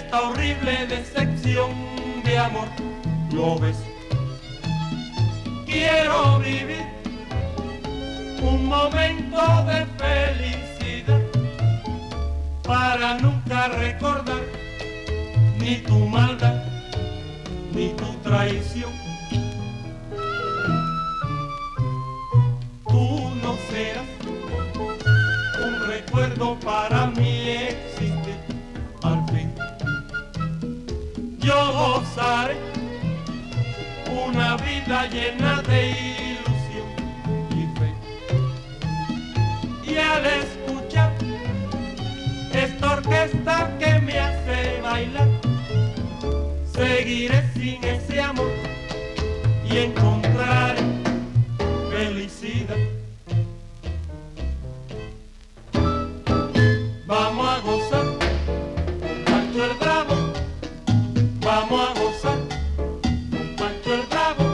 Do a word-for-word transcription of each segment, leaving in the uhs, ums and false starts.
esta horrible decepción de amor. ¿Lo ves? Quiero vivir un momento de felicidad para nunca recordar ni tu maldad ni tu traición. Tú no serás un recuerdo para mí existir. Al fin yo gozaré una vida llena de ilusión y fe. Y al escuchar esta orquesta que me hace bailar, seguiré sin ese amor y encontraré felicidad. Vamos a gozar con Pancho el Bravo, vamos a gozar con Pancho el Bravo.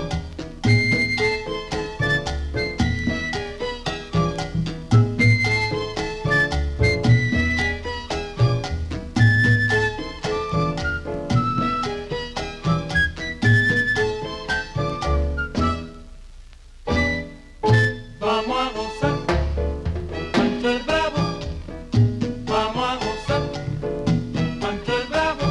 Vamos a gozar con Pancho el Bravo, vamos a gozar con Pancho el Bravo.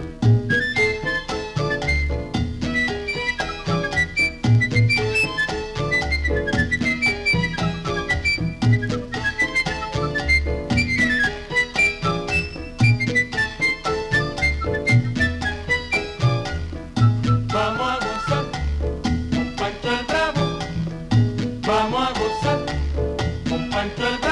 Vamos a gozar con Pancho el Bravo, vamos a gozar con Pancho el Bravo.